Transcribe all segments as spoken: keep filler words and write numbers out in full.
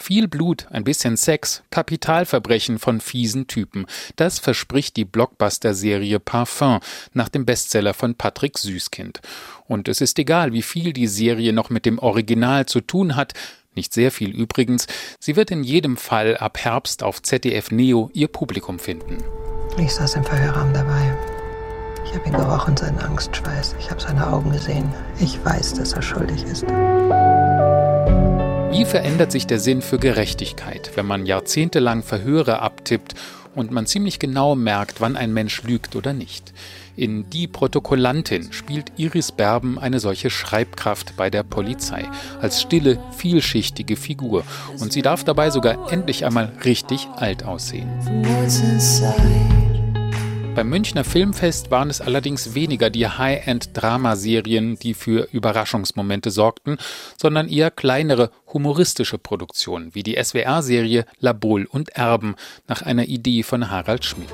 Viel Blut, ein bisschen Sex, Kapitalverbrechen von fiesen Typen. Das verspricht die Blockbuster-Serie Parfum nach dem Bestseller von Patrick Süßkind. Und es ist egal, wie viel die Serie noch mit dem Original zu tun hat, nicht sehr viel übrigens, sie wird in jedem Fall ab Herbst auf Z D F Neo ihr Publikum finden. Ich saß im Verhörraum dabei. Ich habe ihn gerochen, seinen Angstschweiß. Ich habe seine Augen gesehen. Ich weiß, dass er schuldig ist. Wie verändert sich der Sinn für Gerechtigkeit, wenn man jahrzehntelang Verhöre abtippt und man ziemlich genau merkt, wann ein Mensch lügt oder nicht? In Die Protokollantin spielt Iris Berben eine solche Schreibkraft bei der Polizei, als stille, vielschichtige Figur. Und sie darf dabei sogar endlich einmal richtig alt aussehen. Beim Münchner Filmfest waren es allerdings weniger die High-End-Dramaserien, die für Überraschungsmomente sorgten, sondern eher kleinere, humoristische Produktionen, wie die S W R-Serie Laboul und Erben nach einer Idee von Harald Schmidt.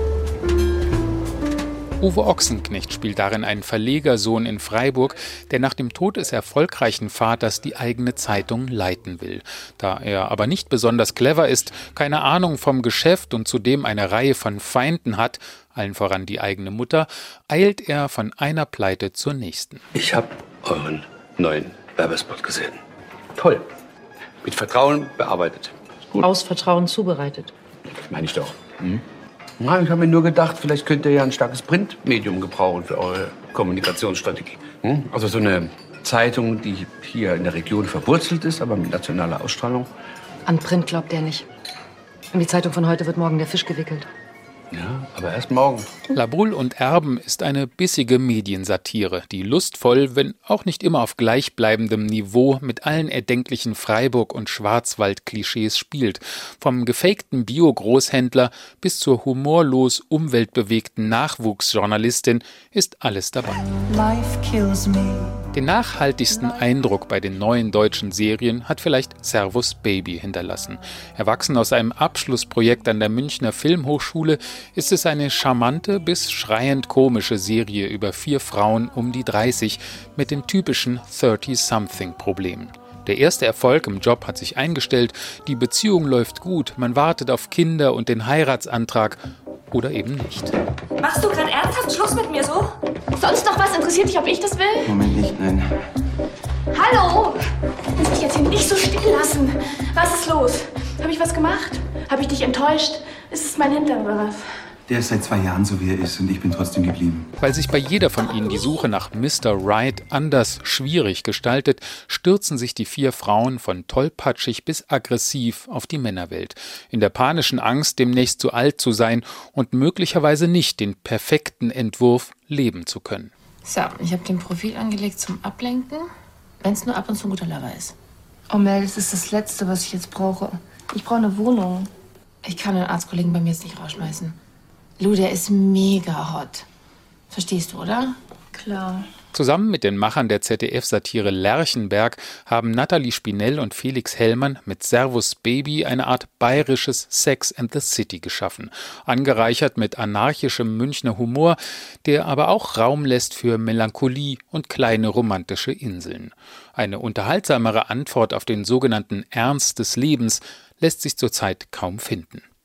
Uwe Ochsenknecht spielt darin einen Verlegersohn in Freiburg, der nach dem Tod des erfolgreichen Vaters die eigene Zeitung leiten will. Da er aber nicht besonders clever ist, keine Ahnung vom Geschäft und zudem eine Reihe von Feinden hat, allen voran die eigene Mutter, eilt er von einer Pleite zur nächsten. Ich habe euren neuen Werbespot gesehen. Toll. Mit Vertrauen bearbeitet. Gut. Aus Vertrauen zubereitet. Das meine ich doch. Mhm. Na, ich habe mir nur gedacht, vielleicht könnt ihr ja ein starkes Printmedium gebrauchen für eure Kommunikationsstrategie. Hm? Also so eine Zeitung, die hier in der Region verwurzelt ist, aber mit nationaler Ausstrahlung. An Print glaubt er nicht. In die Zeitung von heute wird morgen der Fisch gewickelt. Ja, aber erst morgen. Laboul und Erben ist eine bissige Mediensatire, die lustvoll, wenn auch nicht immer auf gleichbleibendem Niveau, mit allen erdenklichen Freiburg- und Schwarzwald-Klischees spielt. Vom gefakten Bio-Großhändler bis zur humorlos umweltbewegten Nachwuchsjournalistin ist alles dabei. Life kills me. Den nachhaltigsten Eindruck bei den neuen deutschen Serien hat vielleicht Servus Baby hinterlassen. Erwachsen aus einem Abschlussprojekt an der Münchner Filmhochschule ist es eine charmante bis schreiend komische Serie über vier Frauen um die dreißig mit den typischen thirty-something-Problemen. Der erste Erfolg im Job hat sich eingestellt, die Beziehung läuft gut, man wartet auf Kinder und den Heiratsantrag oder eben nicht. Machst du gerade ernsthaft Schluss mit mir so? Sonst noch was? Interessiert dich, ob ich das will? Moment nicht, nein. Hallo! Du musst dich jetzt hier nicht so stehen lassen. Was ist los? Habe ich was gemacht? Habe ich dich enttäuscht? Ist es mein Hintern oder was? Der ist seit zwei Jahren so, wie er ist, und ich bin trotzdem geblieben. Weil sich bei jeder von ihnen die Suche nach Mister Right anders schwierig gestaltet, stürzen sich die vier Frauen von tollpatschig bis aggressiv auf die Männerwelt. In der panischen Angst, demnächst zu alt zu sein und möglicherweise nicht den perfekten Entwurf leben zu können. So, ich habe den Profil angelegt zum Ablenken, wenn es nur ab und zu ein guter Lover ist. Oh Mel, das ist das Letzte, was ich jetzt brauche. Ich brauche eine Wohnung. Ich kann den Arztkollegen bei mir jetzt nicht rausschmeißen. Lou, der ist mega hot. Verstehst du, oder? Klar. Zusammen mit den Machern der Z D F-Satire Lerchenberg haben Nathalie Spinell und Felix Hellmann mit Servus Baby eine Art bayerisches Sex and the City geschaffen. Angereichert mit anarchischem Münchner Humor, der aber auch Raum lässt für Melancholie und kleine romantische Inseln. Eine unterhaltsamere Antwort auf den sogenannten Ernst des Lebens lässt sich zurzeit kaum finden.